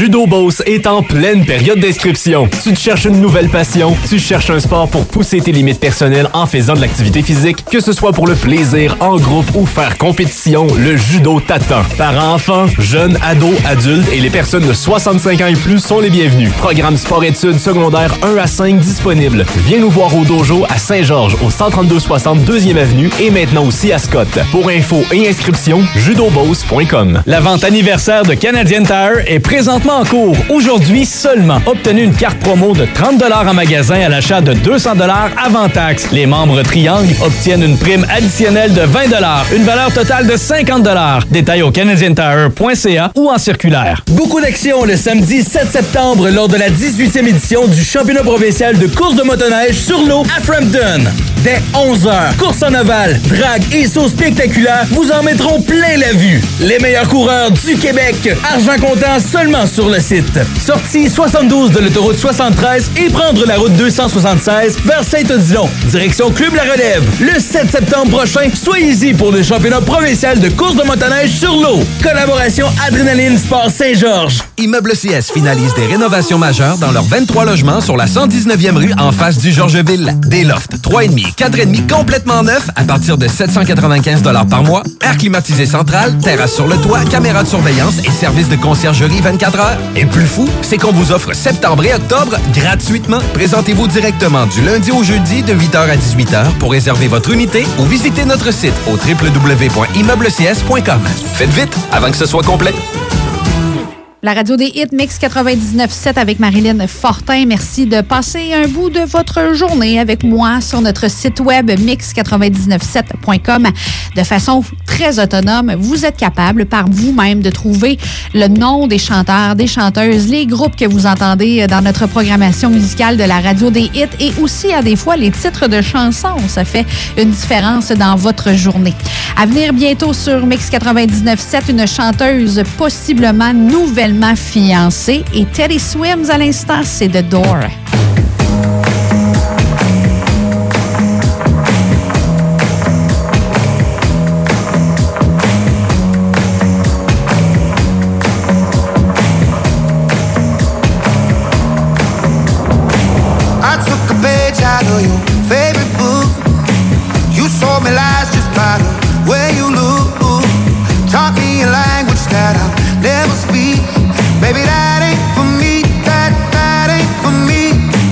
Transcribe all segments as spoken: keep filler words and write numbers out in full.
Judo Boss est en pleine période d'inscription. Tu te cherches une nouvelle passion? Tu cherches un sport pour pousser tes limites personnelles en faisant de l'activité physique? Que ce soit pour le plaisir, en groupe ou faire compétition, le judo t'attend. Parents, enfants, jeunes, ados, adultes et les personnes de soixante-cinq ans et plus sont les bienvenus. Programme sport-études secondaire un à cinq disponible. Viens nous voir au dojo à Saint-Georges au cent trente-deux soixante deuxième avenue et maintenant aussi à Scott. Pour info et inscription, judoboss point com. La vente anniversaire de Canadian Tire est présentement en cours. Aujourd'hui seulement. Obtenez une carte promo de trente dollars en magasin à l'achat de deux cents dollars avant taxe. Les membres Triangle obtiennent une prime additionnelle de vingt dollars. Une valeur totale de cinquante dollars. Détails au canadian tire point c a ou en circulaire. Beaucoup d'actions le samedi sept septembre lors de la dix-huitième édition du championnat provincial de course de motoneige sur l'eau à Frampton. Dès onze heures, course en ovale, drague et sauts spectaculaires vous en mettront plein la vue. Les meilleurs coureurs du Québec. Argent comptant seulement sur le site. Sortie soixante-douze de l'autoroute soixante-treize et prendre la route deux cent soixante-seize vers Saint-Odilon. Direction Club La Relève. Le sept septembre prochain, soyez-y pour le championnat provincial de course de motoneige sur l'eau. Collaboration Adrénaline Sport Saint-Georges. Immeuble C S finalise des rénovations majeures dans leurs vingt-trois logements sur la cent dix-neuvième rue en face du Georgeville. Des lofts trois virgule cinq, quatre virgule cinq complètement neufs à partir de sept cent quatre-vingt-quinze dollars par mois. Air climatisé central, terrasse sur le toit, caméra de surveillance et service de conciergerie vingt-quatre heures. Et le plus fou, c'est qu'on vous offre septembre et octobre gratuitement. Présentez-vous directement du lundi au jeudi de huit heures à dix-huit heures pour réserver votre unité ou visitez notre site au w w w point immeuble c s point com. Faites vite avant que ce soit complet. La radio des hits Mix quatre-vingt-dix-neuf sept avec Marilyn Fortin. Merci de passer un bout de votre journée avec moi sur notre site web mix quatre-vingt-dix-neuf sept point com. De façon très autonome, vous êtes capable par vous-même de trouver le nom des chanteurs, des chanteuses, les groupes que vous entendez dans notre programmation musicale de la radio des hits et aussi à des fois les titres de chansons. Ça fait une différence dans votre journée. À venir bientôt sur Mix quatre-vingt-dix-neuf sept, une chanteuse possiblement nouvelle fiancée et Teddy Swims à l'instant, c'est The Door. I took a page out of your favorite book. You sold me lies just by the way you look. Taught me a language that I'll never speak. Baby, that ain't for me, that, that ain't for me.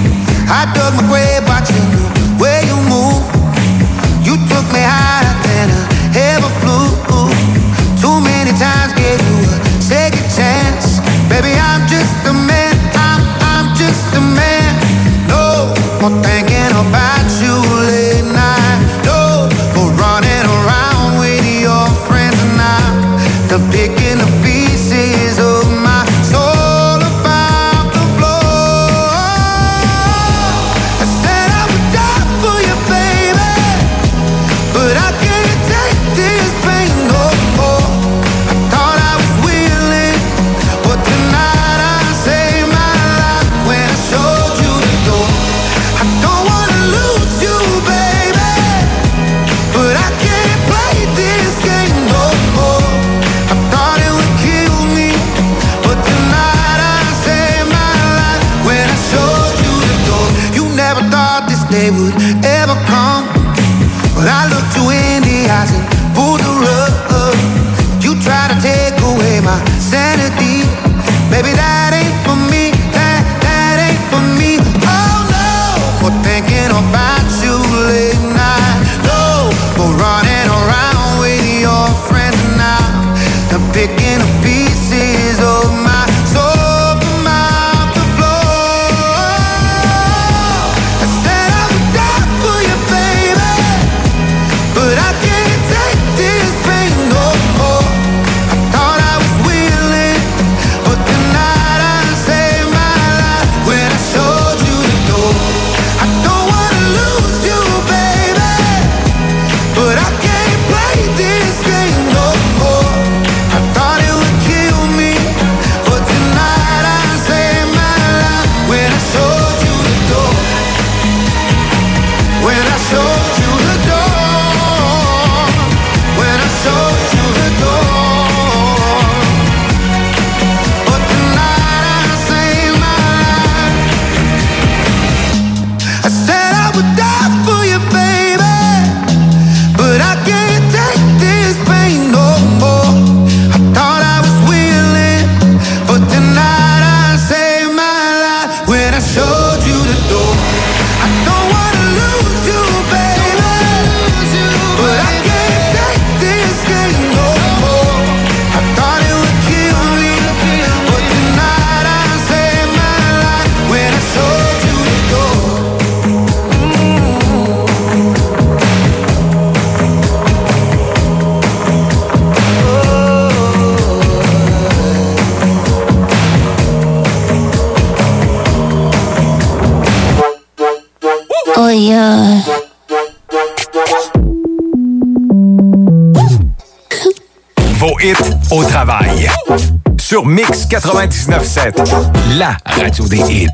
hits au travail. Sur Mix quatre-vingt-dix-neuf sept, la radio des hits.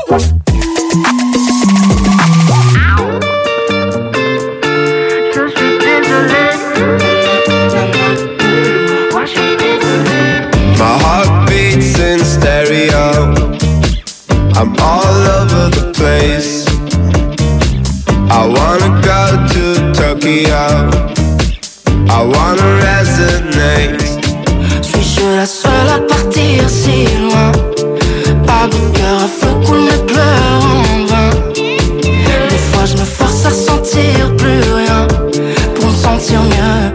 My heart beats in stereo. I'm all over the place. I wanna go to Tokyo. I wanna resonate. Suis-je la seule à partir si loin? Pas de cœur à feu coule mes pleurs en vain. Des fois je me force à sentir plus rien pour me sentir mieux.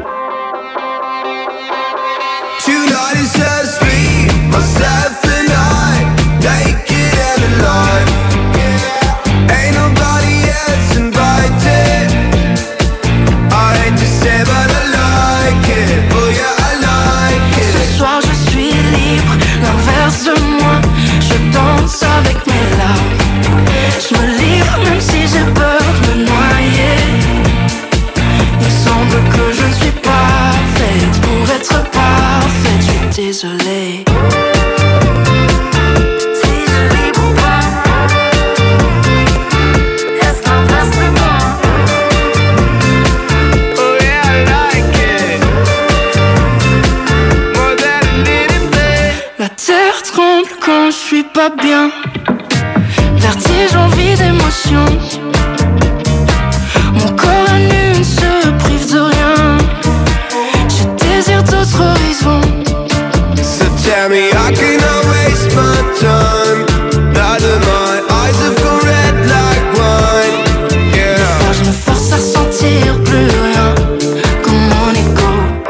Tonight is just me, myself and I, naked and alive. Ain't nobody else invited. I hate to say but I like it. Oh yeah, I like it. Ce soir je suis libre, l'inverse de moi. Je danse avec mes larmes. Je me livre même si j'ai peur de me noyer. Il semble que je ne suis pas faite pour être parfaite. Je suis désolée. La terre tremble quand je suis pas bien. Vertige, envie d'émotion. Mon corps à nu ne se prive de rien. Je désire d'autres horizons. So tell me I cannot waste my time. Now that my eyes have gone red like wine. Yeah. Des fois je me force à sentir plus rien comme mon écho.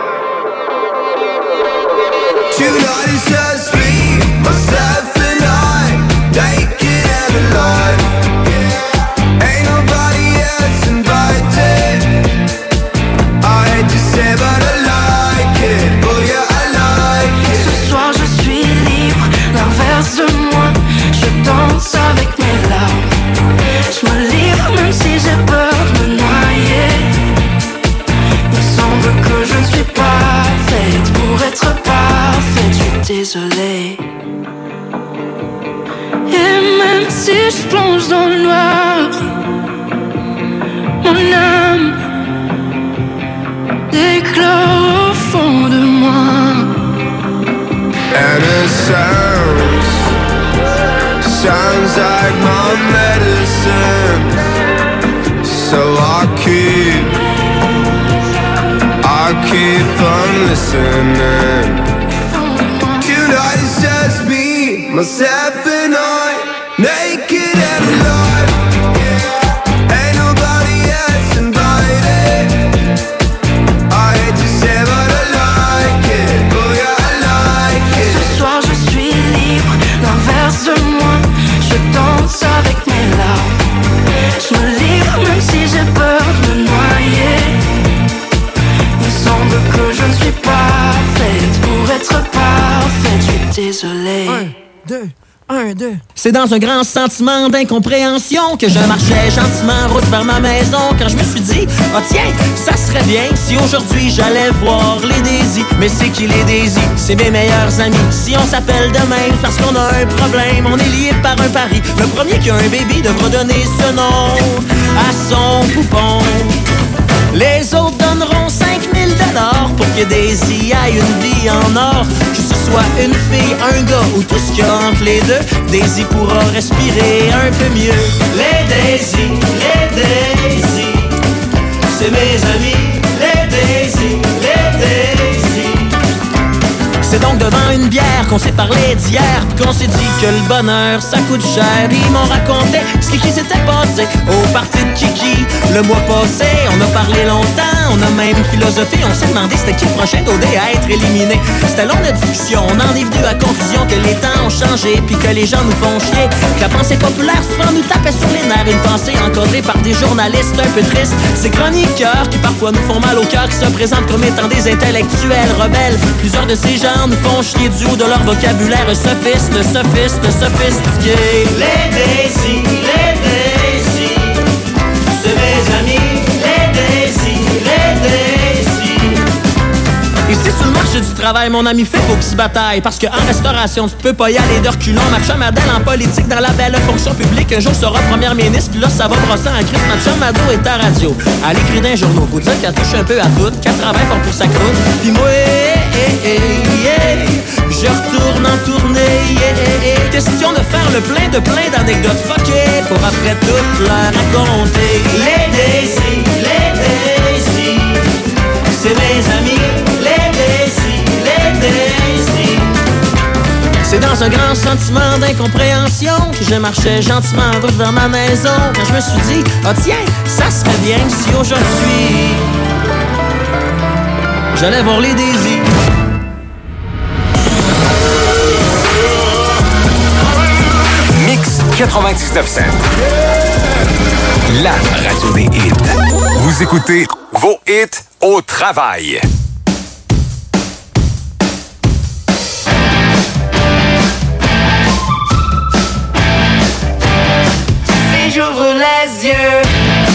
Tonight is just me, myself and I, naked and alive. Ain't nobody else invited. I hate to say but I like it. Oh yeah, I like it. Ce soir je suis libre, l'inverse de moi. Je danse avec mes larmes. Je me livre même si j'ai peur de me noyer. Il semble que je ne suis pas faite pour être parfaite. Je suis désolée. Et même si je plonge dans le noir, mon âme éclore au fond de moi. And it sounds, sounds like my medicine. So I keep, I keep on listening. Tonight is just me, myself and I, naked and alive. Ain't nobody else invited. I hate to say but I like it. Oh yeah, I like it. Ce soir je suis libre, l'inverse de moi. Je danse avec mes larmes. Je me livre même si j'ai peur de me noyer. Il semble que je ne suis pas faite pour être parfaite. Je suis désolée. Un, deux, un, deux. C'est dans un grand sentiment d'incompréhension que je marchais gentiment route vers ma maison quand je me suis dit, oh tiens, ça serait bien si aujourd'hui j'allais voir les Daisy. Mais c'est qui les Daisy? C'est mes meilleurs amis. Si on s'appelle demain parce qu'on a un problème, on est liés par un pari. Le premier qui a un baby devra donner ce nom à son poupon. Les autres donneront cinq mille dollars pour que Daisy aille une vie en or. Que ce soit une fille, un gars ou tout ce qu'il y a entre les deux, Daisy pourra respirer un peu mieux. Les Daisy, les Daisy, c'est mes amis. Les Daisy, les Daisy. C'est donc devant une bière qu'on s'est parlé d'hier, puis qu'on s'est dit que le bonheur ça coûte cher. Ils m'ont raconté ce qui s'était passé au party de Kiki le mois passé. On a parlé longtemps, on a même philosophé. On s'est demandé c'était qui le prochain d'O D à être éliminé. C'était long de discussion, on en est venu à conclusion que les temps ont changé, puis que les gens nous font chier, que la pensée populaire souvent nous tapait sur les nerfs. Une pensée encadrée par des journalistes un peu tristes. Ces chroniqueurs qui parfois nous font mal au cœur, qui se présentent comme étant des intellectuels rebelles. Plusieurs de ces gens nous font chier du haut de leur vocabulaire sophiste, sophiste, sophistiqué. Les Daisy, les Daisy, c'est mes amis. Les Daisy, les Daisy. Ici sur le marché du travail travail, mon ami fait, faut qu'il se bataille. Parce qu'en restauration, tu peux pas y aller de reculons. Ma chum Adèle en politique, dans la belle fonction publique. Un jour sera première ministre, puis là ça va brosser en crise. Ma chum Ado est à radio. Elle écrit dans les journaux, faut dire qu'elle touche un peu à tout, qu'elle travaille fort pour sa croûte. Puis moi, eh, eh, yeah, je retourne en tournée, yeah, yeah. Question de faire le plein de plein d'anecdotes fuckées pour après toutes leur raconter. Les Daisy, les Daisy, c'est mes amis. Les Daisy, les Daisy. C'est dans un grand sentiment d'incompréhension que je marchais gentiment en route vers ma maison. Quand je me suis dit, ah oh, tiens, ça serait bien si aujourd'hui j'allais voir les Daisy. Mix quatre-vingt-dix-neuf sept. La radio des hits. Vous écoutez vos hits au travail. Si j'ouvre les yeux,